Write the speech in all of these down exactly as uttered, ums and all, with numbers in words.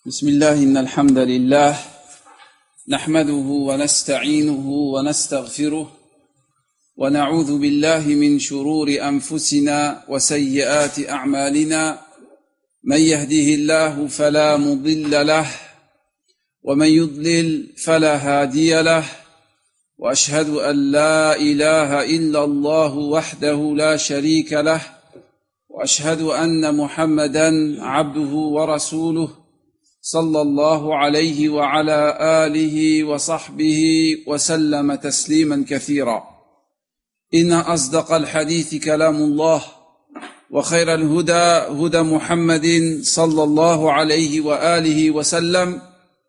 بسم الله إن الحمد لله نحمده ونستعينه ونستغفره ونعوذ بالله من شرور أنفسنا وسيئات أعمالنا من يهده الله فلا مضل له ومن يضلل فلا هادي له وأشهد أن لا إله إلا الله وحده لا شريك له وأشهد أن محمدًا عبده ورسوله صلى الله عليه وعلى آله وصحبه وسلم تسليما كثيرا إن أصدق الحديث كلام الله وخير الهدى هدى محمد صلى الله عليه وآله وسلم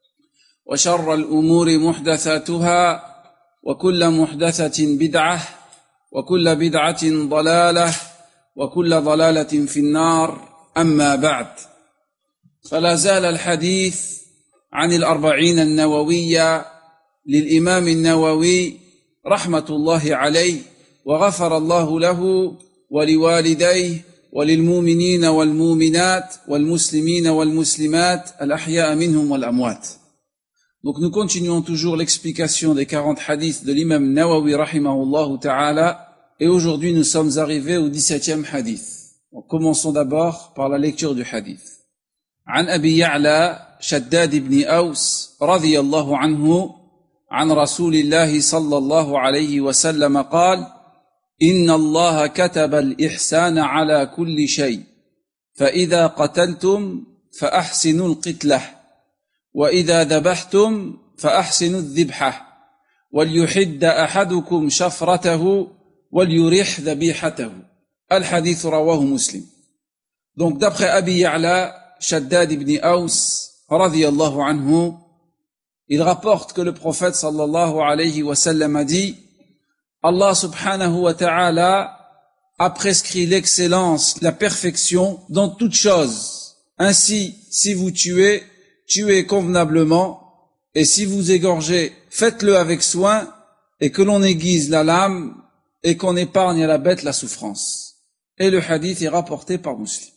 وشر الأمور محدثاتها وكل محدثة بدعة وكل بدعة ضلالة وكل ضلالة في النار أما بعد فلا زال الحديث عن الأربعين النووية للإمام النووي رحمة الله عليه وغفر الله له ولوالديه وللمؤمنين والمؤمنات والمسلمين والمسلمات الأحياء منهم والأموات. Donc nous continuons toujours l'explication des quarante hadiths de l'imam Nawawi rahimahullah ta'ala et aujourd'hui nous sommes arrivés au dix-septième hadith. Donc commençons d'abord par la lecture du hadith. عن أبي يعلى شداد بن أوس رضي الله عنه عن رسول الله صلى الله عليه وسلم قال إن الله كتب الإحسان على كل شيء فإذا قتلتم فأحسنوا القتلة وإذا ذبحتم فأحسنوا الذبحة وليحد أحدكم شفرته وليرح ذبيحته. الحديث رواه مسلم. Donc d'après Abi Ya'la Shaddad ibn Aws, radiyallahu anhu, il rapporte que le prophète sallallahu alayhi wa sallam a dit Allah subhanahu wa ta'ala a prescrit l'excellence, la perfection dans toute chose. Ainsi, si vous tuez, tuez convenablement, et si vous égorgez, faites-le avec soin, et que l'on aiguise la lame, et qu'on épargne à la bête la souffrance. Et le hadith est rapporté par Muslim.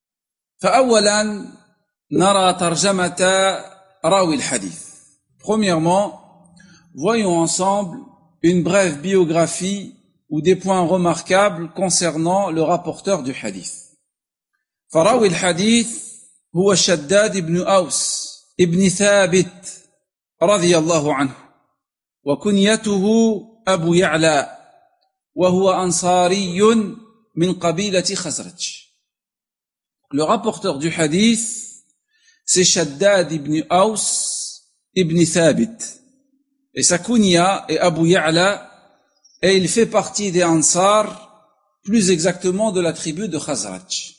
فأولا نرى ترجمة راوي الحديث. Premièrement, voyons ensemble une brève biographie ou des points remarquables concernant le rapporteur du hadith. فراوي الحديث هو شداد بن أوس ابن ثابت رضي الله عنه وكنيته أبو يعلى وهو أنصاري من قبيلة خزرج. Le rapporteur du hadith, c'est Shaddad ibn Aws ibn Thabit. Et sa kunya est Abu Ya'la, et il fait partie des Ansar, plus exactement de la tribu de Khazraj.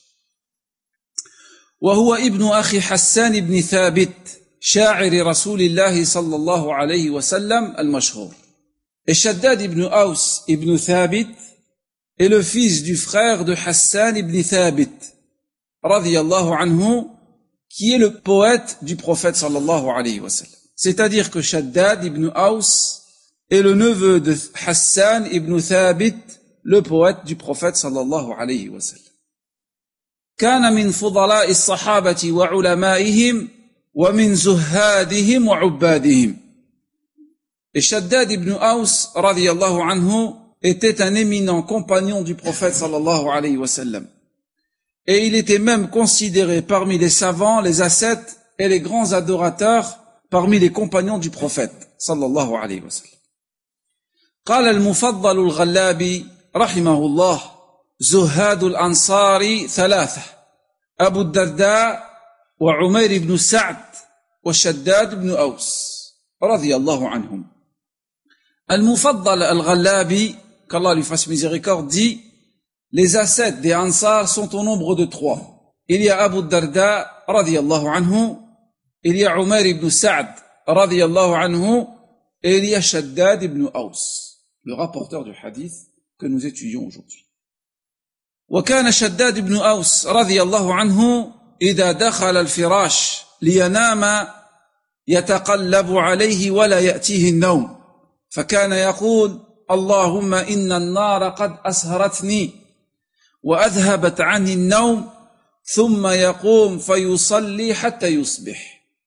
وهو ابن أخي حسان ibn Thabit, شاعر رسول الله صلى الله عليه وسلم المشهور. Et Shaddad ibn Aws ibn Thabit est le fils du frère de Hassan ibn Thabit, radiyallahu anhu, qui est le poète du prophète sallallahu alayhi wa sallam. C'est-à-dire que Shaddad ibn Aws est le neveu de Hassan ibn Thabit, le poète du prophète sallallahu alayhi wa sallam. كان من فضلاء الصحابة وعلمائهم ومن زهادهم وعبادهم. Et Shaddad ibn Aws radiyallahu anhu était un éminent compagnon du prophète sallallahu alayhi wa sallam. Et il était même considéré parmi les savants, les ascètes et les grands adorateurs parmi les compagnons du prophète sallallahu alayhi wa sallam. قال المفضل الغلابي رحمه الله زهاد الأنصار ثلاثة أبو الدرداء وعمير بن سعد وشداد بن أوس رضي الله عنهم. المفضل الغلابي, qu'Allah lui fasse miséricorde, dit les ascètes des Ansar sont au nombre de trois. Il y a Abu Darda, radiyallahu anhu, il y a Umar ibn Sa'd, radiyallahu anhu, et il y a Shaddad ibn Aws, le rapporteur du hadith que nous étudions aujourd'hui. وكان شداد بن أوس رضي الله عنه إذا دخل الفراش لينام يتقلب عليه ولا يأتيه النوم فكان يقول اللهم إن النار قد أسهرتني وأذهبت عني النوم ثم يقوم فيصلي حتى يصبح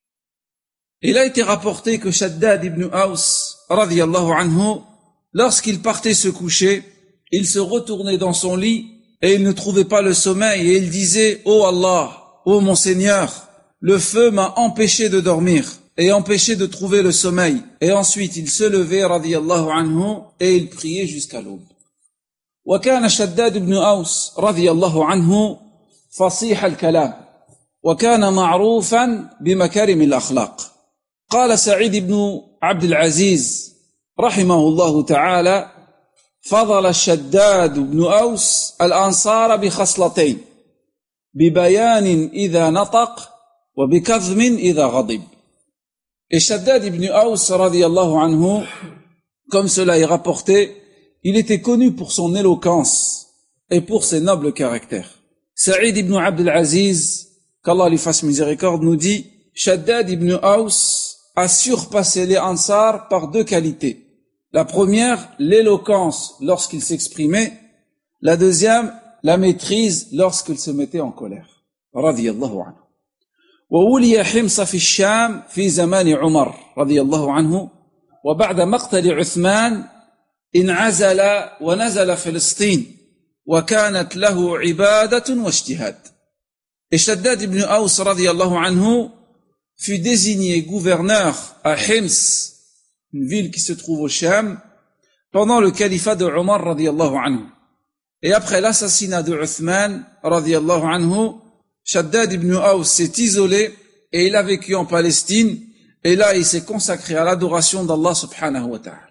Il a été rapporté que Shaddad ibn Aws, radiyallahu anhu, lorsqu'il partait se coucher, il se retournait dans son lit et il ne trouvait pas le sommeil et il disait « Oh Allah, ô mon Seigneur, le feu m'a empêché de dormir et empêché de trouver le sommeil. » Et ensuite il se levait, radiyallahu anhu, et il priait jusqu'à l'aube. وكان شداد بن أوس رضي الله عنه فصيح الكلام وكان معروفا بمكارم الأخلاق. قال سعيد بن عبد العزيز رحمه الله تعالى: فضل الشداد بن أوس الأنصار بخصلتين: ببيان إذا نطق وبكظم إذا غضب. Et Shaddad ibn Aws radiyallahu anhu, comme cela est rapporté, il était connu pour son éloquence et pour ses nobles caractères. Saïd ibn Abd al-Aziz, qu'Allah lui fasse miséricorde, nous dit: Shaddad ibn Aws a surpassé les Ansar par deux qualités. La première, l'éloquence lorsqu'il s'exprimait. La deuxième, la maîtrise lorsqu'il se mettait en colère. Radiyallahu anhu. وولي حمص في الشام في زمان عمر رضي الله عنه وبعد مقتل عثمان انعزل ونزل فلسطين وكانت له عبادة واجتهاد. Et Shaddad ibn Aws radiyallahu anhu fut désigné gouverneur à Hims, une ville qui se trouve au Sham, pendant le califat de Omar radiyallahu anhu. Et après l'assassinat de Uthman radiyallahu anhu, Shaddad ibn Aws s'est isolé et il a vécu en Palestine, et là il s'est consacré à l'adoration d'Allah subhanahu wa ta'ala.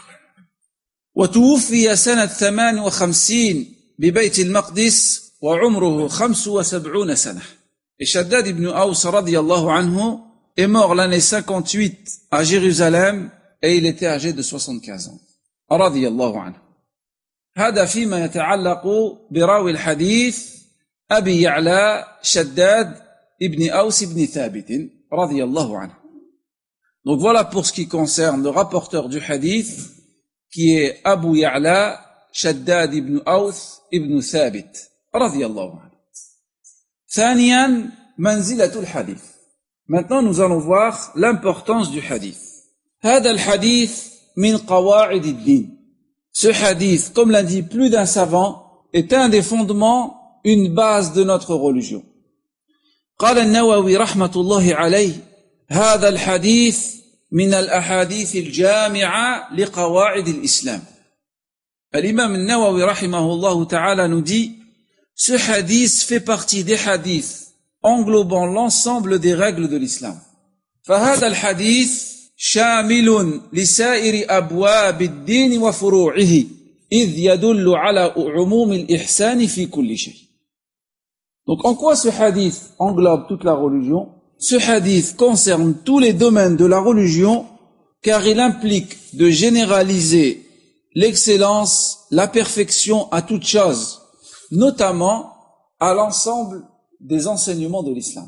وتوفي سنة ثمان وخمسين ببيت المقدس وعمره خمس وسبعون سنة. Et Shaddad ibn Aws radiyallahu anhu est mort l'année cinquante-huit à Jérusalem et il était âgé de soixante-quinze ans. radiyallahu anhu. هذا فيما يتعلق براوي الحديث أبي يعلى شداد ibn Aws ibn Thabit radiyallahu anhu. Donc voilà pour ce qui concerne le rapporteur du hadith, qui est Abu Ya'la Shaddad ibn Aws ibn Thabit radiyallahu anhu. ثانيا منزلة الحديث. Maintenant nous allons voir l'importance du hadith. هذا الحديث من قواعد الدين. Ce hadith, comme l'a dit plus d'un savant, est un des fondements, une base de notre religion. قال النووي رحمة الله عليه: هذا الحديث من الأحاديث الجامعة لقواعد الإسلام. L'imam al-Nawawi rahimahullah ta'ala nous dit: ce hadith fait partie des hadiths englobant l'ensemble des règles de l'islam. فهذا الحديث شامل لسائر أبواب الدين وفروعه إذ يدل على عموم الإحسان في كل شيء. Donc en quoi ce hadith englobe toute la religion? Ce hadith concerne tous les domaines de la religion car il implique de généraliser l'excellence, la perfection à toute chose, notamment à l'ensemble des enseignements de l'islam.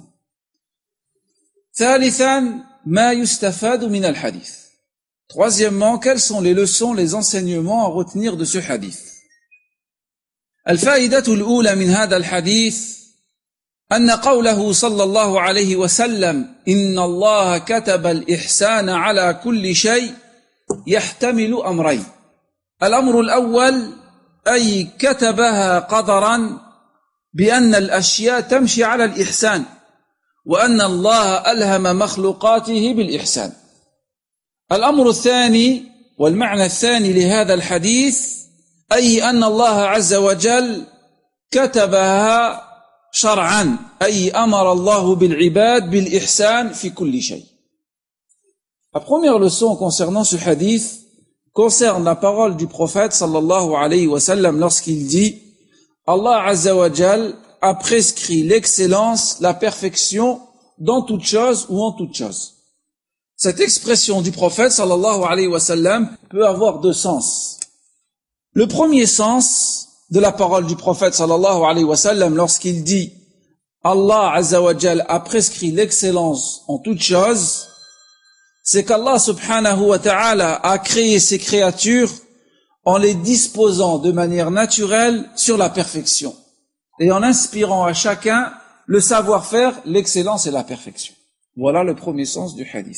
ثالثا ما يستفاد من الحديث. Troisièmement, quelles sont les leçons, les enseignements à retenir de ce hadith? الفائدة الأولى من هذا الحديث أن قوله صلى الله عليه وسلم إن الله كتب الإحسان على كل شيء يحتمل أمرين. الأمر الأول أي كتبها قدرا بأن الأشياء تمشي على الإحسان وأن الله ألهم مخلوقاته بالإحسان. الأمر الثاني والمعنى الثاني لهذا الحديث أي أن الله عز وجل كتبها شرعا أي أمر الله بالعباد بالإحسان في كل شيء. La première leçon concernant ce hadith concerne la parole du prophète sallallahu alayhi wa sallam lorsqu'il dit: Allah azza wa jal a prescrit l'excellence, la perfection dans toute chose ou en toute chose. Cette expression du prophète sallallahu alayhi wa sallam peut avoir deux sens. Le premier sens de la parole du prophète sallallahu alayhi wa sallam lorsqu'il dit Allah azza wa jal a prescrit l'excellence en toute chose, c'est qu'Allah subhanahu wa ta'ala a créé ses créatures en les disposant de manière naturelle sur la perfection et en inspirant à chacun le savoir-faire, l'excellence et la perfection. Voilà le premier sens du hadith.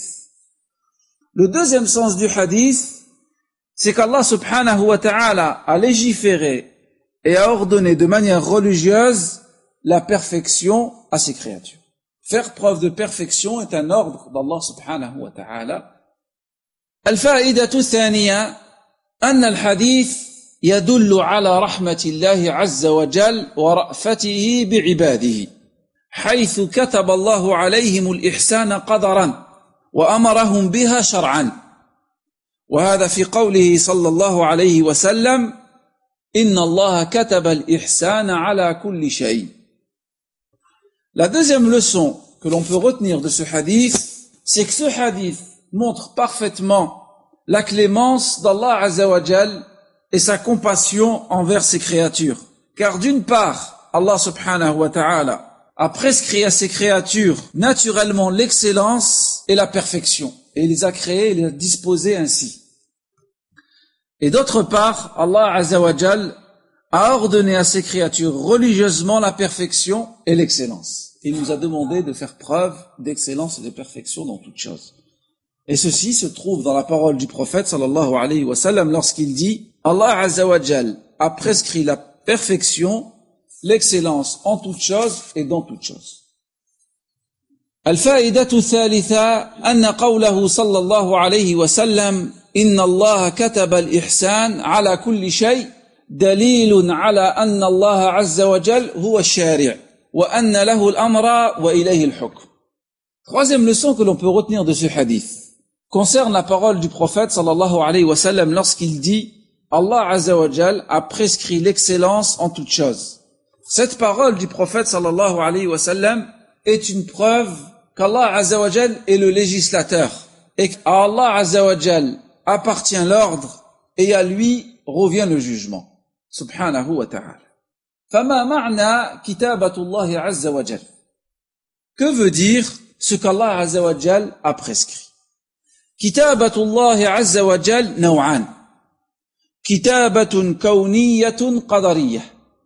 Le deuxième sens du hadith, c'est qu'Allah subhanahu wa ta'ala a légiféré et a ordonné de manière religieuse la perfection à ses créatures. Faire preuve de perfection est un ordre d'Allah subhanahu wa ta'ala. الفائدة الثانية أن الحديث يدل على رحمة الله عز وجل ورأفته بعباده حيث كتب الله عليهم الإحسان قدرا وأمرهم بها شرعا وهذا في قوله صلى الله عليه وسلم إن الله كتب الإحسان على كل شيء. La deuxième leçon que l'on peut retenir de ce hadith, c'est que ce hadith montre parfaitement la clémence d'Allah Azza wa Jal et sa compassion envers ses créatures. Car d'une part, Allah subhanahu wa ta'ala a prescrit à ses créatures naturellement l'excellence et la perfection. Et il les a créées et les a disposées ainsi. Et d'autre part, Allah Azza wa Jal a ordonné à ses créatures religieusement la perfection et l'excellence. Il nous a demandé de faire preuve d'excellence et de perfection dans toutes choses. Et ceci se trouve dans la parole du prophète sallallahu alayhi wa sallam lorsqu'il dit Allah Azza wa Jal a prescrit la perfection, l'excellence en toutes choses et dans toutes choses. الفائدة الثالثة أن قوله صلى الله عليه وسلم إن الله كتب الإحسان على كل شيء دليل على أن الله عز وجل هو الشارع وأن له الأمر وإليه الحكم. Troisième leçon que l'on peut retenir de ce hadith concerne la parole du prophète sallallahu alayhi wa sallam lorsqu'il dit Allah Azza wa Jal a prescrit l'excellence en toutes choses. Cette parole du prophète sallallahu alayhi wa sallam est une preuve qu'Allah Azza wa Jal est le législateur et qu'à Allah Azza wa Jal appartient l'ordre et à lui revient le jugement. Subhanahu wa ta'ala. فما معنى كتابة الله عز وجل? Que veut dire ce qu'Allah Azza wa Jal a prescrit? كتابة الله عز وجل نوعان كتابة كونية قدرية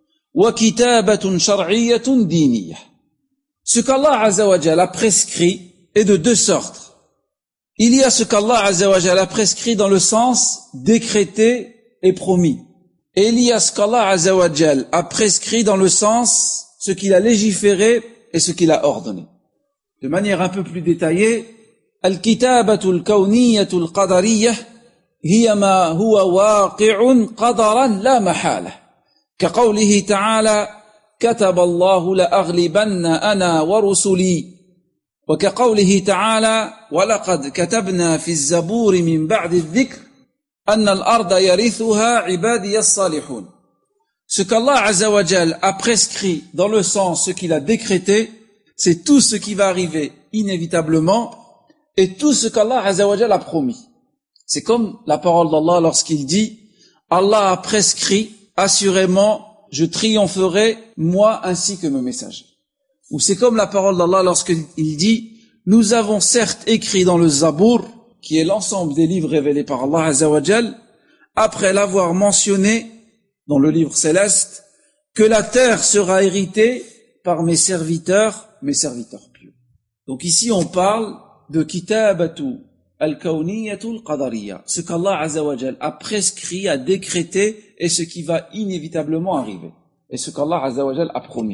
وكتابة شرعية دينية. Ce qu'Allah Azza wa Jal a prescrit est de deux sortes. Il y a ce qu'Allah Azza wa Jal a prescrit dans le sens décrété et promis. Et il y a ce qu'Allah Azza wa Jal a prescrit dans le sens ce qu'il a légiféré et ce qu'il a ordonné. De manière un peu plus détaillée, الكتابة الكونية القدرية هي ما هو واقع قدرا لا محالة كقوله تعالى كتب الله لأغلبن أنا ورسلي وكقوله تعالى ولقد كتبنا في الزبور من بعد الذكر أن الأرض يرثها عبادي الصالحون. Ce qu'Allah Azza wa Jal a prescrit dans le sens ce qu'il a décrété, c'est tout ce qui va arriver inévitablement et tout ce qu'Allah Azza wa Jal a promis. C'est comme la parole d'Allah lorsqu'il dit Allah a prescrit, assurément je triompherai moi ainsi que mes messagers. Ou c'est comme la parole d'Allah lorsqu'il dit nous avons certes écrit dans le Zabour, qui est l'ensemble des livres révélés par Allah Azza wa Jal, après l'avoir mentionné dans le livre céleste, que la terre sera héritée par mes serviteurs, mes serviteurs pieux. Donc ici on parle de kitabatu al-kawniyatu al-qadariyya, ce qu'Allah Azza wa Jal a prescrit, a décrété et ce qui va inévitablement arriver, et ce qu'Allah Azza wa Jal a promis.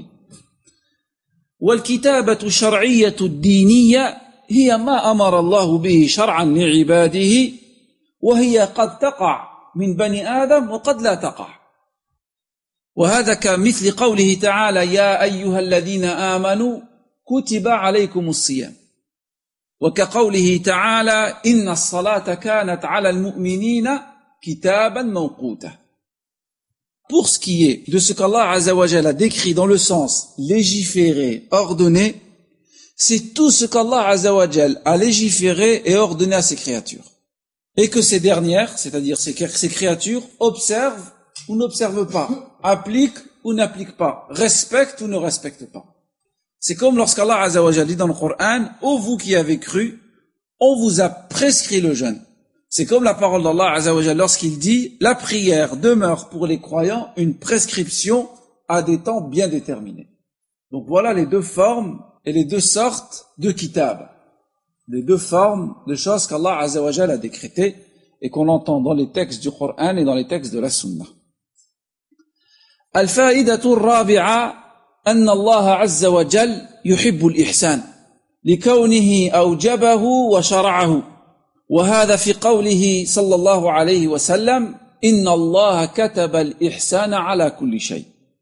والكتابة الشرعية الدينية هي ما أمر الله به شرعا لعباده وهي قد تقع من بني آدم وقد لا تقع وهذا كمثل قوله تعالى يا أيها الذين آمنوا كتب عليكم الصيام وكقوله تعالى إن الصلاة كانت على المؤمنين كتابا موقوتا. Pour ce qui est de ce qu'Allah Azza wa Jalla a décrit dans le sens légiféré, ordonné, c'est tout ce qu'Allah Azza wa Jalla a légiféré et ordonné à ses créatures. Et que ces dernières, c'est-à-dire ces créatures, observent ou n'observent pas, appliquent ou n'appliquent pas, respectent ou ne respectent pas. C'est comme lorsqu'Allah Azza wa Jalla dit dans le Coran, ô vous qui avez cru, on vous a prescrit le jeûne. C'est comme la parole d'Allah Azza wa Jalla lorsqu'il dit, la prière demeure pour les croyants une prescription à des temps bien déterminés. Donc voilà les deux formes et les deux sortes de kitab. les deux formes de choses qu'Allah Azza wa Jal a décrétées et qu'on entend dans les textes du Coran et dans les textes de la Sunna. الفائدة الرابعة أن الله عز وجل يحب الإحسان لكونه أوجبه وشرعه وهذا في قوله صلى الله عليه وسلم إن الله كتب الإحسان على كل شيء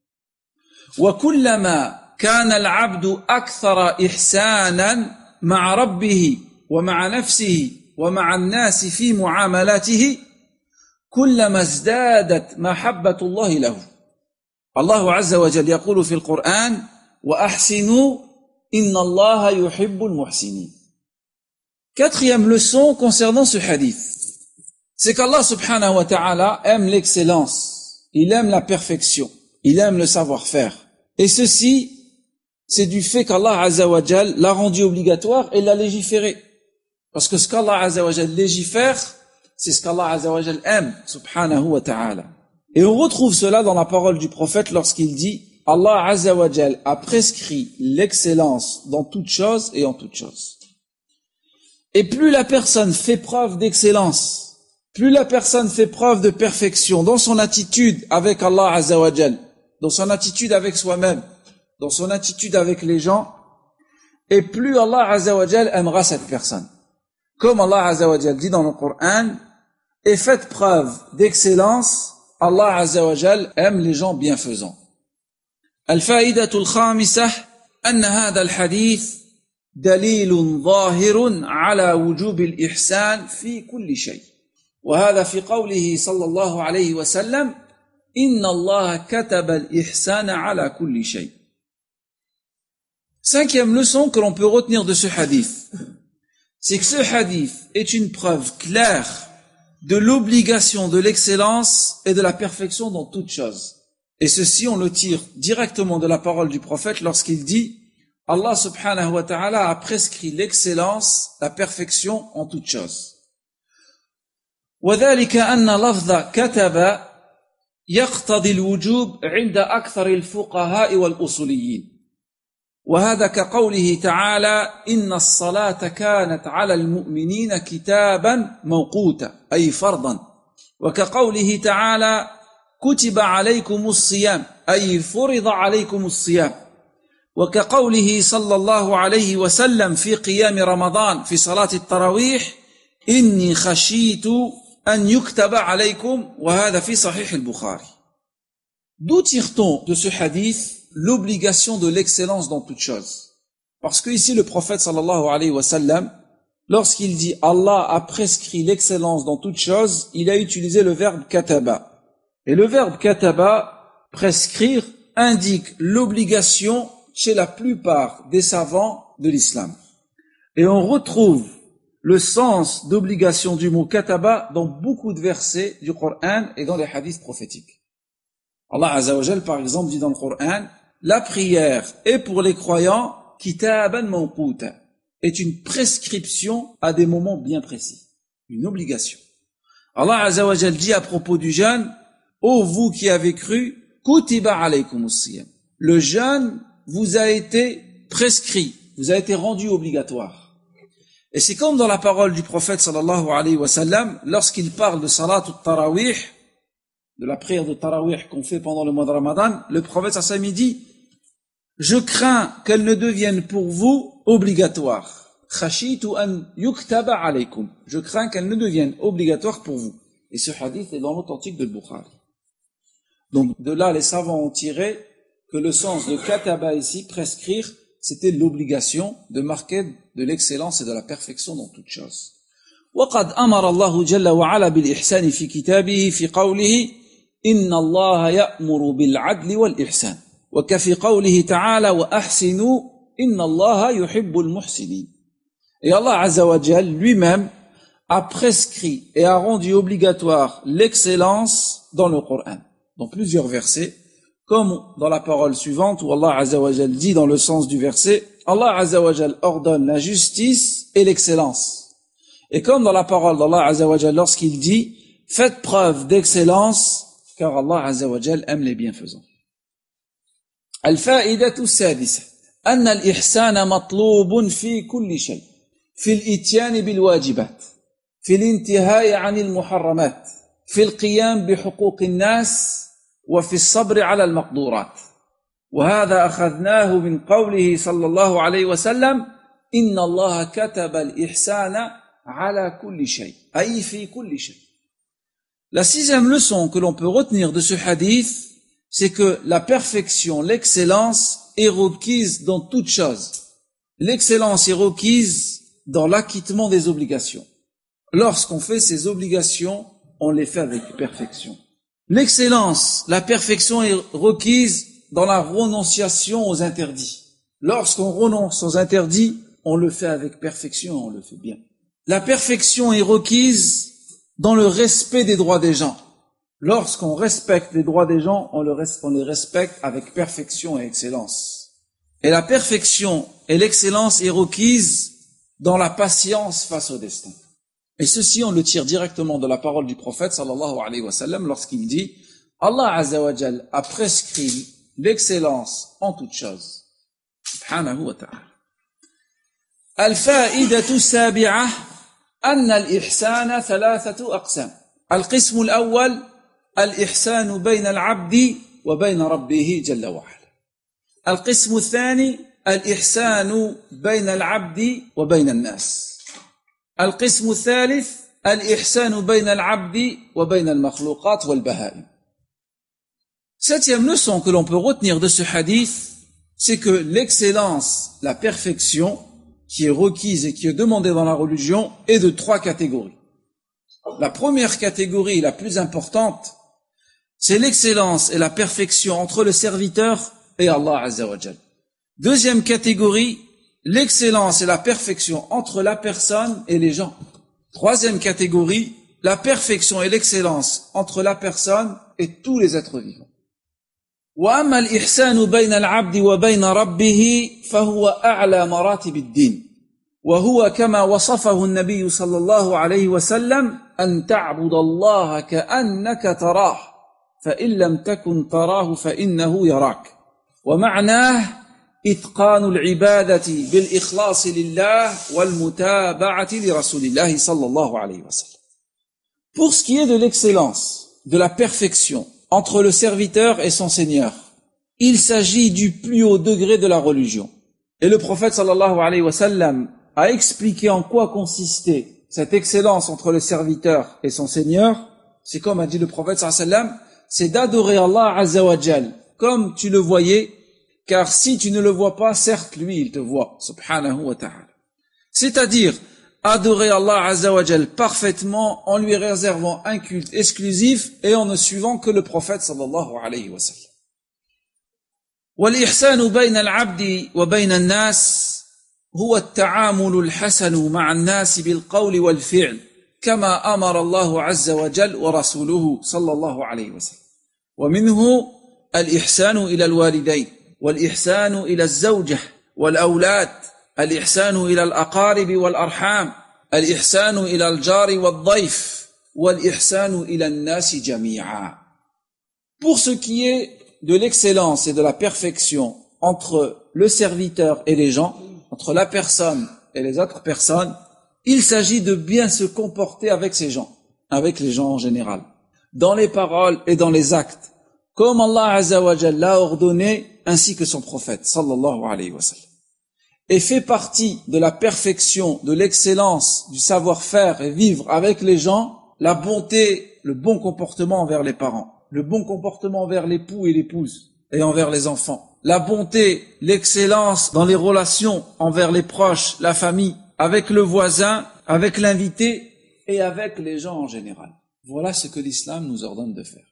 وكلما كان العبد أكثر إحسانا مع ربه ومع نفسه ومع الناس في معاملاته كلما ازدادت محبة الله له. الله عز وجل يقول في القرآن وأحسنوا إن الله يحب المحسنين. Quatrième leçon concernant ce hadith, c'est qu'Allah subhanahu wa ta'ala aime l'excellence, il aime la perfection, il aime le savoir-faire. Et ceci, c'est du fait qu'Allah azza wa jal l'a rendu obligatoire et l'a légiféré. Parce que ce qu'Allah azza wa jal légifère, c'est ce qu'Allah azza wa jal aime, subhanahu wa ta'ala. Et on retrouve cela dans la parole du prophète lorsqu'il dit Allah azza wa jal a prescrit l'excellence dans toute chose et en toute chose. Et plus la personne fait preuve d'excellence, plus la personne fait preuve de perfection dans son attitude avec Allah azza wa jal, dans son attitude avec soi-même, dans son attitude avec les gens, et plus Allah azza wa jal aimera cette personne. Comme Allah azza wa jal dit dans le Coran, et faites preuve d'excellence, Allah azza wa jal aime les gens bienfaisants. الفائدة الخامسة أن هذا الحديث دليل ظاهر على وجوب الإحسان في كل شيء وهذا في قوله صلى الله عليه وسلم إن الله كتب الإحسان على كل شيء. Cinquième leçon que l'on peut retenir de ce hadith, c'est que ce hadith est une preuve claire de l'obligation de l'excellence et de la perfection dans toute chose. Et ceci, on le tire directement de la parole du prophète lorsqu'il dit Allah subhanahu wa ta'ala a prescrit l'excellence, la perfection en toute chose. وذلك أن لفظ كتب يقتضي الوجوب عند أكثر الفقهاء والأصوليين وهذا كقوله تعالى إن الصلاة كانت على المؤمنين كتابا موقوتا أي فرضا وكقوله تعالى كتب عليكم الصيام أي فرض عليكم الصيام وكقوله صلى الله عليه وسلم في قيام رمضان في صلاة التراويح إني خشيت أن يكتب عليكم وهذا في صحيح البخاري. D'où tire-t-on de ce hadith l'obligation de l'excellence dans toute chose? Parce que ici le prophète sallallahu alayhi wa sallam, lorsqu'il dit Allah a prescrit l'excellence dans toute chose, il a utilisé le verbe kataba. Et le verbe kataba, prescrire, indique l'obligation chez la plupart des savants de l'islam. Et on retrouve le sens d'obligation du mot kataba dans beaucoup de versets du Coran et dans les hadiths prophétiques. Allah Azza wa Jal, par exemple, dit dans le Coran, la prière est pour les croyants kitaban mawquta, est une prescription à des moments bien précis, une obligation. Allah Azza wa Jal dit à propos du jeûne, ô vous qui avez cru, kutiba alaykumus siyam. Le jeûne vous a été prescrit, vous a été rendu obligatoire. Et c'est comme dans la parole du prophète sallallahu alayhi wa sallam, lorsqu'il parle de salat al-tarawih, de la prière de tarawih qu'on fait pendant le mois de Ramadan, le prophète sallallahu alayhi wa sallam dit, je crains qu'elle ne devienne pour vous obligatoire. Khashitu an yuktaba alaykum. Je crains qu'elle ne devienne obligatoire pour vous. Et ce hadith est dans l'authentique de Bukhari. Donc de là, les savants ont tiré que le sens de kataba ici, prescrire, c'était l'obligation de marquer de l'excellence et de la perfection dans toute chose. وقد أمر الله جل وعلا بالإحسان في كتابه في قوله إن الله يأمر بالعدل والإحسان وكفي قوله تعالى وأحسنوا إن الله يحب المحسنين. Et Allah Azza wa Jal lui-même a prescrit et a rendu obligatoire l'excellence dans le Coran, dans plusieurs versets, comme dans la parole suivante où Allah Azza wa Jal dit dans le sens du verset, Allah Azza wa Jal ordonne la justice et l'excellence. Et comme dans la parole d'Allah Azza wa Jal lorsqu'il dit, faites preuve d'excellence, car Allah Azza wa Jal aime les bienfaisants. الفائدة السادسة أن الإحسان مطلوب في كل شيء في الإتيان بالواجبات في الانتهاء عن المحرمات في القيام بحقوق الناس وفي الصبر على المقدورات وهذا أخذناه من قوله صلى الله عليه وسلم إن الله كتب الإحسان على كل شيء أي في كل شيء. La sixième leçon que l'on peut retenir de ce hadith, c'est que la perfection, l'excellence est requise dans toute chose. L'excellence est requise dans l'acquittement des obligations. Lorsqu'on fait ses obligations, on les fait avec perfection. L'excellence, la perfection est requise dans la renonciation aux interdits. Lorsqu'on renonce aux interdits, on le fait avec perfection, on le fait bien. La perfection est requise dans le respect des droits des gens. Lorsqu'on respecte les droits des gens, on, le, on les respecte avec perfection et excellence. Et la perfection et l'excellence est requise dans la patience face au destin. Et ceci, on le tire directement de la parole du prophète sallallahu alayhi wa sallam lorsqu'il dit Allah azza wa jal a prescrit l'excellence en toute chose. Subhanahu wa ta'ala. Al-fa'idatu sabi'ah أن الإحسان ثلاثة أقسام. القسم الأول الإحسان بين العبد وبين ربه جل وعلا. القسم الثاني الإحسان بين العبد وبين الناس. القسم الثالث الإحسان بين العبد وبين المخلوقات والبهائم. Septième leçon que l'on peut retenir de ce hadith, c'est que l'excellence, la perfection, qui est requise et qui est demandée dans la religion est de trois catégories. La première catégorie, la plus importante, c'est l'excellence et la perfection entre le serviteur et Allah Azza wa Jal. Deuxième catégorie, l'excellence et la perfection entre la personne et les gens. Troisième catégorie, la perfection et l'excellence entre la personne et tous les êtres vivants. وأما الإحسان بين العبد وبين ربه فهو أعلى مراتب الدين وهو كما وصفه النبي صلى الله عليه وسلم أن تعبد الله كأنك تراه فإن لم تكن تراه فإنه يراك ومعناه إتقان العبادة بالإخلاص لله والمتابعة لرسول الله صلى الله عليه وسلم. Pour ce qui est de l'excellence, de la perfection entre le serviteur et son Seigneur, il s'agit du plus haut degré de la religion. Et le prophète sallallahu alayhi wa sallam a expliqué en quoi consistait cette excellence entre le serviteur et son Seigneur. C'est comme a dit le prophète sallallahu alayhi wa sallam, c'est d'adorer Allah azza wa jal comme tu le voyais, car si tu ne le vois pas, certes lui il te voit, subhanahu wa ta'ala. C'est-à-dire adorer Allah azza wa jal parfaitement en lui réservant un culte exclusif et en ne suivant que le prophète sallallahu alayhi wa sallam. والإحسان بين العبد وبين الناس هو التعامل الحسن مع الناس بالقول والفعل كما أمر الله عز وجل ورسوله صلى الله عليه وسلم. ومنه الإحسان إلى الوالدين والإحسان إلى الزوجة والأولاد الإحسان إلى الأقارب والأرحام الإحسان إلى الجار والضيف والإحسان إلى الناس جميعا. Pour ce qui est de l'excellence et de la perfection entre le serviteur et les gens, entre la personne et les autres personnes, il s'agit de bien se comporter avec ces gens, avec les gens en général, dans les paroles et dans les actes, comme Allah Azza wa Jalla l'a ordonné, ainsi que son prophète, sallallahu alayhi wa sallam. Et fait partie de la perfection, de l'excellence, du savoir-faire et vivre avec les gens, la bonté, le bon comportement envers les parents, le bon comportement envers l'époux et l'épouse et envers les enfants, la bonté, l'excellence dans les relations envers les proches, la famille, avec le voisin, avec l'invité et avec les gens en général. Voilà ce que l'islam nous ordonne de faire.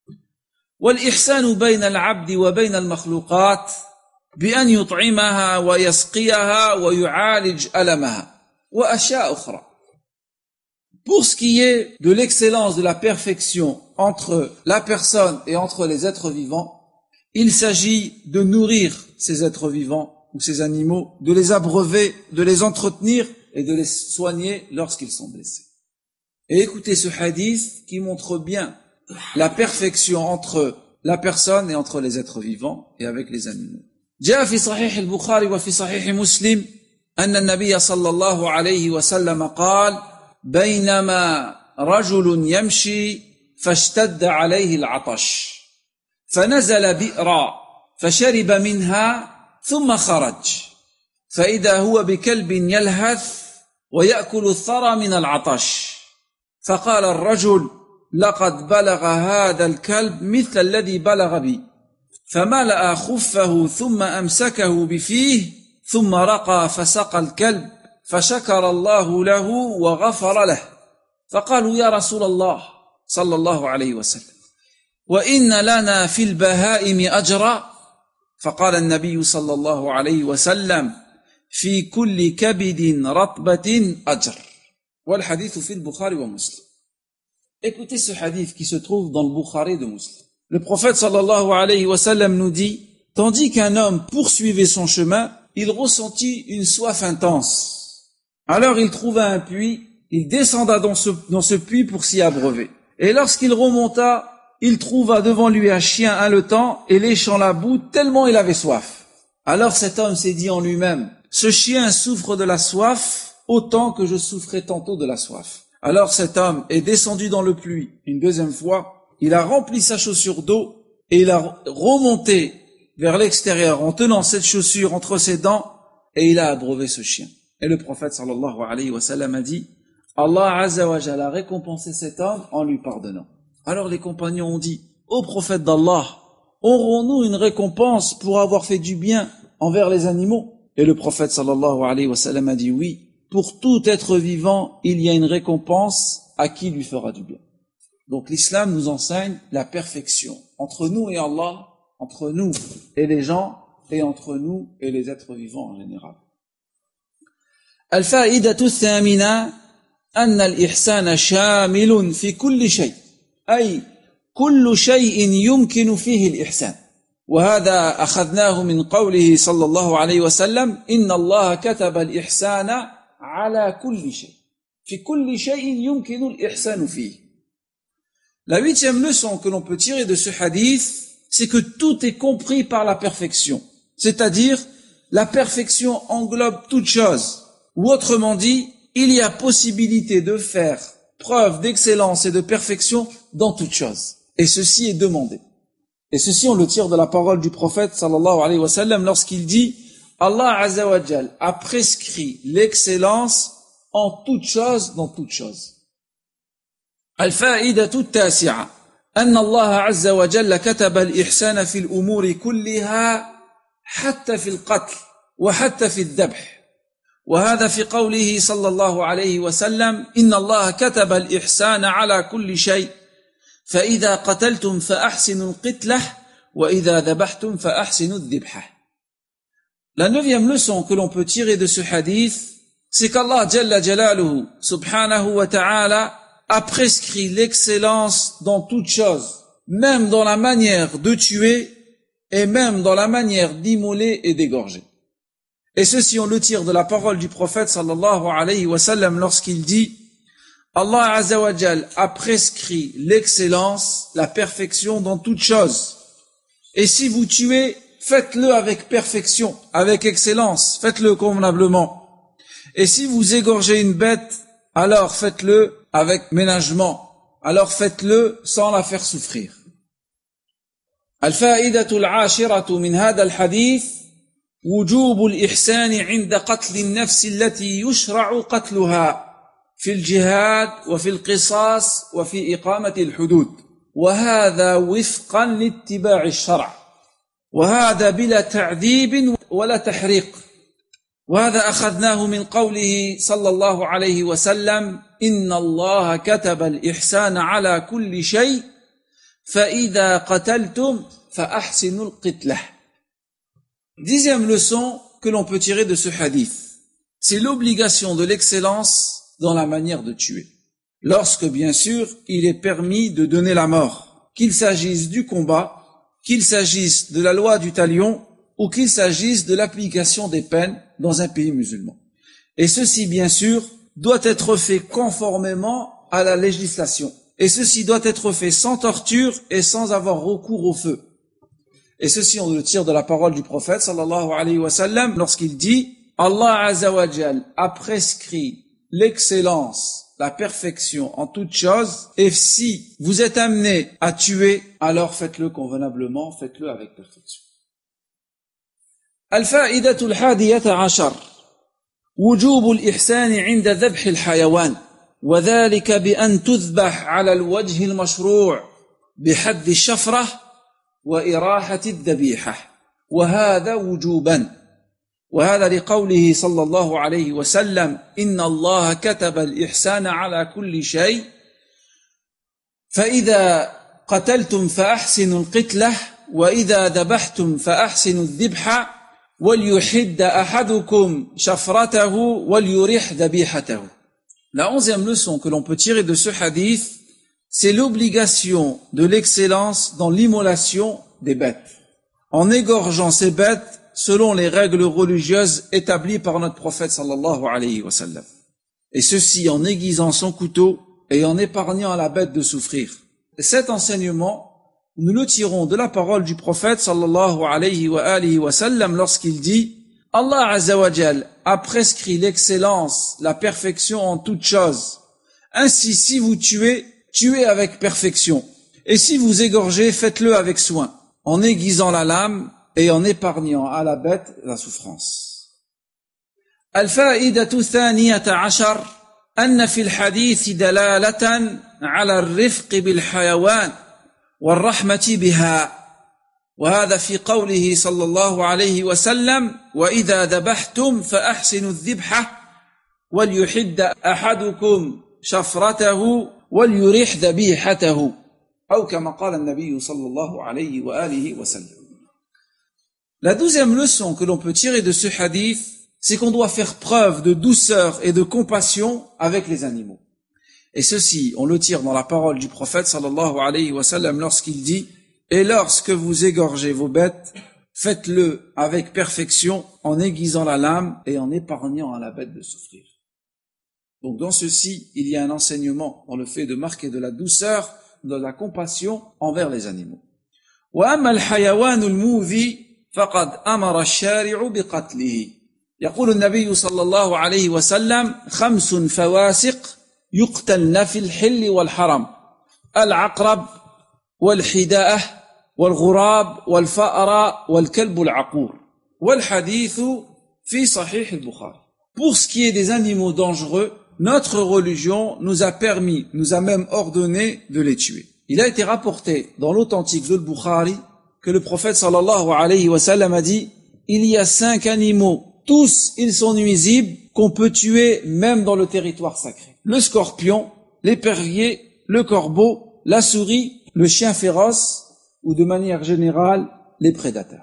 والإحسان بين العبد وبين المخلوقات بأن يطعمها ويسقيها ويعالج ألمها وأشياء أخرى. Pour ce qui est de l'excellence, de la perfection entre la personne et entre les êtres vivants, il s'agit de nourrir ces êtres vivants ou ces animaux, de les abreuver, de les entretenir et de les soigner lorsqu'ils sont blessés. Et écoutez ce hadith qui montre bien la perfection entre la personne et entre les êtres vivants et avec les animaux. جاء في صحيح البخاري وفي صحيح مسلم أن النبي صلى الله عليه وسلم قال بينما رجل يمشي فاشتد عليه العطش فنزل بئرا فشرب منها ثم خرج فإذا هو بكلب يلهث ويأكل الثرى من العطش فقال الرجل لقد بلغ هذا الكلب مثل الذي بلغ بي فملأ خفه ثم أمسكه بفيه ثم رقى فسقى الكلب فشكر الله له وغفر له فقالوا يا رسول الله صلى الله عليه وسلم وإن لنا في البهائم أجرا فقال النبي صلى الله عليه وسلم في كل كبد رطبة أجر والحديث في البخاري ومسلم. Écoutez ce hadith qui se trouve dans le Bukhari de Muslim. Le prophète sallallahu alayhi wa sallam nous dit, tandis qu'un homme poursuivait son chemin, il ressentit une soif intense. Alors il trouva un puits, il descenda dans ce, dans ce puits pour s'y abreuver. Et lorsqu'il remonta, il trouva devant lui un chien haletant et léchant la boue tellement il avait soif. Alors cet homme s'est dit en lui-même, ce chien souffre de la soif autant que je souffrais tantôt de la soif. Alors cet homme est descendu dans le puits une deuxième fois, il a rempli sa chaussure d'eau et il a remonté vers l'extérieur en tenant cette chaussure entre ses dents et il a abreuvé ce chien. Et le prophète sallallahu alayhi wa sallam a dit, Allah azza wa jalla a récompensé cet homme en lui pardonnant. Alors les compagnons ont dit, ô prophète d'Allah, aurons-nous une récompense pour avoir fait du bien envers les animaux? Et le prophète sallallahu alayhi wa sallam a dit, oui, pour tout être vivant, il y a une récompense à qui lui fera du bien. Donc l'islam nous enseigne la perfection entre nous et Allah, entre nous et les gens, et entre nous et les êtres vivants en général. الفائدة الثامنة أن الإحسان شامل في كل شيء أي كل شيء يمكن فيه الإحسان وهذا أخذناه من قوله صلى الله عليه وسلم إن الله كتب الإحسان على كل شيء في كل شيء يمكن الإحسان فيه. La huitième leçon que l'on peut tirer de ce hadith, c'est que tout est compris par la perfection. C'est-à-dire, la perfection englobe toute chose. Ou autrement dit, il y a possibilité de faire preuve d'excellence et de perfection dans toute chose. Et ceci est demandé. Et ceci, on le tire de la parole du prophète sallallahu alayhi wa sallam lorsqu'il dit Allah azza wa jal a prescrit l'excellence en toute chose dans toute chose. الفائدة التاسعة أن الله عز وجل كتب الإحسان في الأمور كلها حتى في القتل وحتى في الذبح وهذا في قوله صلى الله عليه وسلم إن الله كتب الإحسان على كل شيء فإذا قتلتم فأحسنوا القتلة وإذا ذبحتم فأحسنوا الذبحة. La neuvième leçon que l'on peut tirer de ce hadith, c'est qu'Allah Jalla Jalaluhu subhanahu wa ta'ala a prescrit l'excellence dans toute chose, même dans la manière de tuer et même dans la manière d'immoler et d'égorger. Et ceci on le tire de la parole du prophète sallallahu alayhi wa sallam lorsqu'il dit Allah azza wa jal a prescrit l'excellence, la perfection dans toute chose. Et si vous tuez, faites-le avec perfection, avec excellence, faites-le convenablement. Et si vous égorgez une bête, alors faites-le avec ménagement, alors faites-le sans la faire souffrir. الفائدة العاشرة من هذا الحديث وجوب الإحسان عند قتل النفس التي يشرع قتلها في الجهاد وفي القصاص وفي إقامة الحدود وهذا وفقا لاتباع الشرع وهذا بلا تعذيب ولا تحريق وهذا أخذناه من قوله صلى الله عليه وسلم إن الله كتب الإحسان على كل شيء فإذا قتلتم فأحسنوا القتلة. Dixième leçon que l'on peut tirer de ce hadith, c'est l'obligation de l'excellence dans la manière de tuer. Lorsque, bien sûr, il est permis de donner la mort, qu'il s'agisse du combat, qu'il s'agisse de la loi du talion ou qu'il s'agisse de l'application des peines dans un pays musulman. Et ceci, bien sûr, doit être fait conformément à la législation. Et ceci doit être fait sans torture et sans avoir recours au feu. Et ceci, on le tire de la parole du prophète, sallallahu alayhi wa sallam, lorsqu'il dit Allah Azza wa Jal a prescrit l'excellence, la perfection en toute chose, et si vous êtes amené à tuer, alors faites-le convenablement, faites-le avec perfection. الفائدة الحادية عشر وجوب الإحسان عند ذبح الحيوان وذلك بأن تذبح على الوجه المشروع بحد الشفرة وإراحة الذبيحة وهذا وجوبا وهذا لقوله صلى الله عليه وسلم إن الله كتب الإحسان على كل شيء فإذا قتلتم فأحسنوا القتلة وإذا ذبحتم فأحسنوا الذبح وَلْيُحِدَّ أَحَدُكُمْ شَفْرَتَهُ وَلْيُرِحْ ذَبِيحَتَهُ. La onzième leçon que l'on peut tirer de ce hadith, c'est l'obligation de l'excellence dans l'immolation des bêtes, en égorgeant ces bêtes selon les règles religieuses établies par notre prophète sallallahu alayhi wa sallam. Et ceci en aiguisant son couteau et en épargnant à la bête de souffrir. Et cet enseignement, nous le tirons de la parole du prophète sallallahu alayhi wa alihi wa sallam lorsqu'il dit Allah Azza wa Jal a prescrit l'excellence, la perfection en toutes choses. Ainsi, si vous tuez, tuez avec perfection. Et si vous égorgez, faites-le avec soin, en aiguisant la lame et en épargnant à la bête la souffrance. الفائدة الثانية عشر أن في الحديث دلالة على الرفق بالحيوان والرحمة بها وهذا في قوله صلى الله عليه وسلم وإذا ذبحتم فأحسنوا الذبحة وليحد أحدكم شفرته وليريح ذبيحته أو كما قال النبي صلى الله عليه وآله وسلم. La douzième leçon que l'on peut tirer de ce hadith, c'est qu'on doit faire preuve de douceur et de compassion avec les animaux. Et ceci, on le tire dans la parole du prophète sallallahu alayhi wa sallam lorsqu'il dit « Et lorsque vous égorgez vos bêtes, faites-le avec perfection en aiguisant la lame et en épargnant à la bête de souffrir. » Donc dans ceci, il y a un enseignement dans le fait de marquer de la douceur, de la compassion envers les animaux. وَأَمَّا الْحَيَوَانُ الْمُوذِي فَقَدْ أَمَرَ الشَّارِعُ بِقَتْلِهِ يقول النبي صلى الله عليه وسلم خمس فواسق يقتلن في الحل والحرم العقرب والحداءة والغراب والفأر والكلب العقور والحديث في صحيح البخاري. Pour ce qui est des animaux dangereux, notre religion nous a permis, nous a même ordonné de les tuer. Il a été rapporté dans l'authentique de Bukhari que le prophète sallallahu alayhi wa sallam a dit il y a cinq animaux, tous ils sont nuisibles, qu'on peut tuer même dans le territoire sacré. Le scorpion, l'épervier, le corbeau, la souris, le chien féroce ou de manière générale les prédateurs.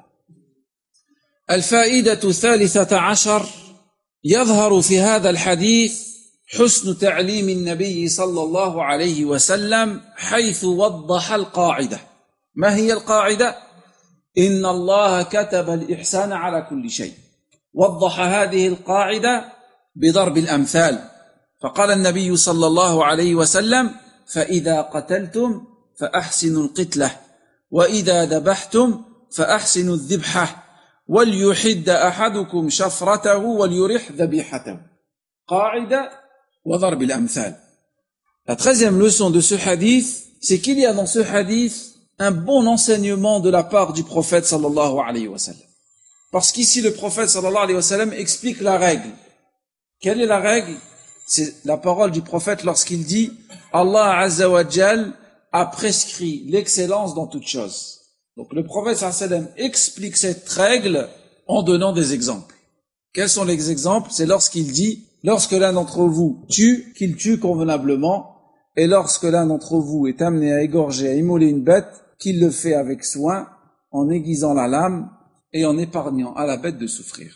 الفائدة الثالثة عشر يظهر في هذا الحديث حسن تعليم النبي صلى الله عليه وسلم حيث وضح القاعدة. ما هي القاعدة؟ إن الله كتب الإحسان على كل شيء. وضح هذه القاعدة بضرب الأمثال فقال النبي صلى الله عليه وسلم فإذا قتلتم فأحسنوا القتلة وإذا ذبحتم فأحسنوا الذبحة وليحد أحدكم شفرته وليرح ذبيحته. قاعدة وضرب الأمثال. La treizième leçon de ce hadith, c'est qu'il y a dans ce hadith un bon enseignement de la part du prophète sallallahu alayhi wa sallam. Parce qu'ici le prophète sallallahu alayhi wa sallam explique la règle. Quelle est la règle? C'est la parole du prophète lorsqu'il dit Allah Azza wa Jal a prescrit l'excellence dans toute chose. Donc le prophète sallallahu alayhi wa sallam explique cette règle en donnant des exemples. Quels sont les exemples? C'est lorsqu'il dit lorsque l'un d'entre vous tue, qu'il tue convenablement, et lorsque l'un d'entre vous est amené à égorger, à immoler une bête, qu'il le fait avec soin, en aiguisant la lame et en épargnant à la bête de souffrir.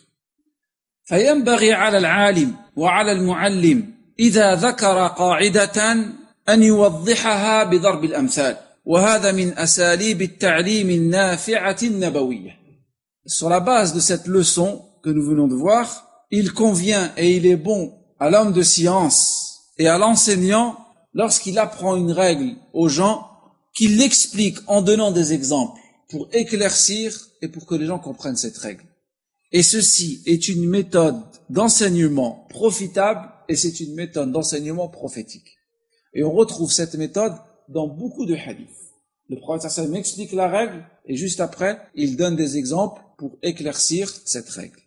فينبغي على العالم وعلى المعلم إذا ذكر قاعدة أن يوضحها بضرب الأمثال وهذا من أساليب التعليم النافعة النبوية. Sur la base de cette leçon que nous venons de voir, il convient et il est bon à l'homme de science et à l'enseignant lorsqu'il apprend une règle aux gens qu'il l'explique en donnant des exemples pour éclaircir et pour que les gens comprennent cette règle. Et ceci est une méthode d'enseignement profitable et c'est une méthode d'enseignement prophétique. Et on retrouve cette méthode dans beaucoup de hadiths. Le prophète sallallahu alayhi wa sallam explique la règle et juste après, il donne des exemples pour éclaircir cette règle.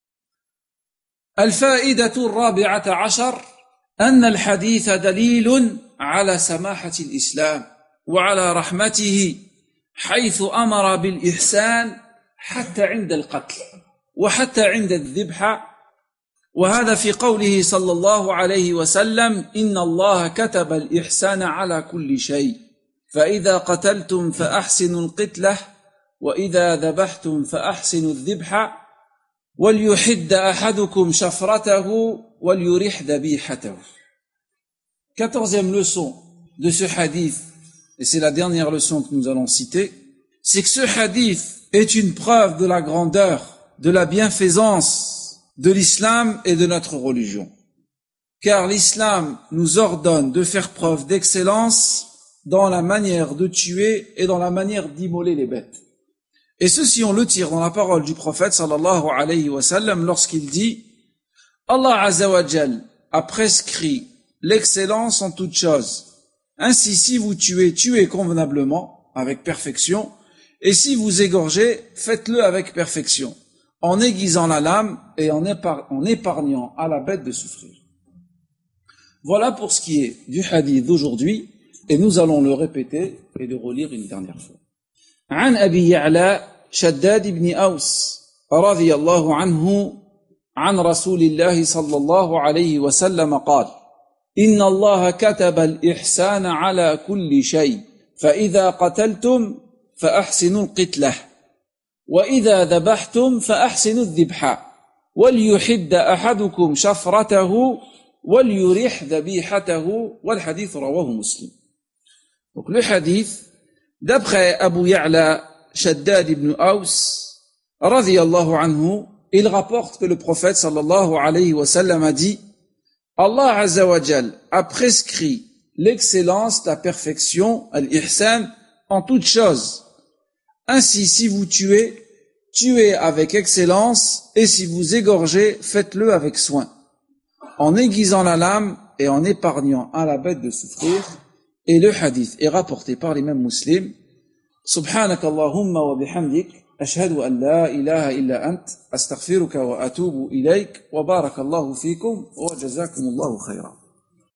الفائدة الرابعة عشر أن الحديث دليل على سماحة الإسلام وعلى رحمته حيث أمر بالإحسان حتى عند القتل وحتى عند الذبح وهذا في قوله صلى الله عليه وسلم إن الله كتب الإحسان على كل شيء فإذا قتلتم فأحسنوا القتلة وإذا ذبحتم فأحسنوا الذبح وَلْيُحِدَّ أَحَدُكُمْ شَفْرَتَهُ وَلْيُرِحْ ذَبِيحَتَهُ. Quatorzième leçon de ce hadith, et c'est la dernière leçon que nous allons citer, c'est que ce hadith est une preuve de la grandeur, de la bienfaisance de l'islam et de notre religion. Car l'islam nous ordonne de faire preuve d'excellence dans la manière de tuer et dans la manière d'immoler les bêtes. Et ceci, on le tire dans la parole du prophète sallallahu alayhi wa sallam lorsqu'il dit Allah azza wa jal a prescrit l'excellence en toutes choses. Ainsi, si vous tuez, tuez convenablement, avec perfection, et si vous égorgez, faites-le avec perfection, en aiguisant la lame et en, épar- en épargnant à la bête de souffrir. Voilà pour ce qui est du hadith d'aujourd'hui, et nous allons le répéter et le relire une dernière fois. عن أبي يعلى شداد بن أوس رضي الله عنه عن رسول الله صلى الله عليه وسلم قال إن الله كتب الإحسان على كل شيء فإذا قتلتم فأحسنوا القتلة وإذا ذبحتم فأحسنوا الذبح وليحد أحدكم شفرته وليرح ذبيحته والحديث رواه مسلم. Donc le hadith d'après Abu Ya'la Shaddad ibn Aws, radiyallahu anhu, il rapporte que le prophète sallallahu alayhi wa sallam a dit Allah azza wa jal a prescrit l'excellence, la perfection, al-ihsan, en toutes choses. Ainsi, si vous tuez, tuez avec excellence, et si vous égorgez, faites-le avec soin, en aiguisant la lame et en épargnant à la bête de souffrir. Et le hadith est rapporté par les mêmes musulmans. سبحانك اللهم وبحمدك أشهد أن لا إله إلا أنت أستغفرك وأتوب إليك وبارك الله فيكم وجزاكم الله خيرا.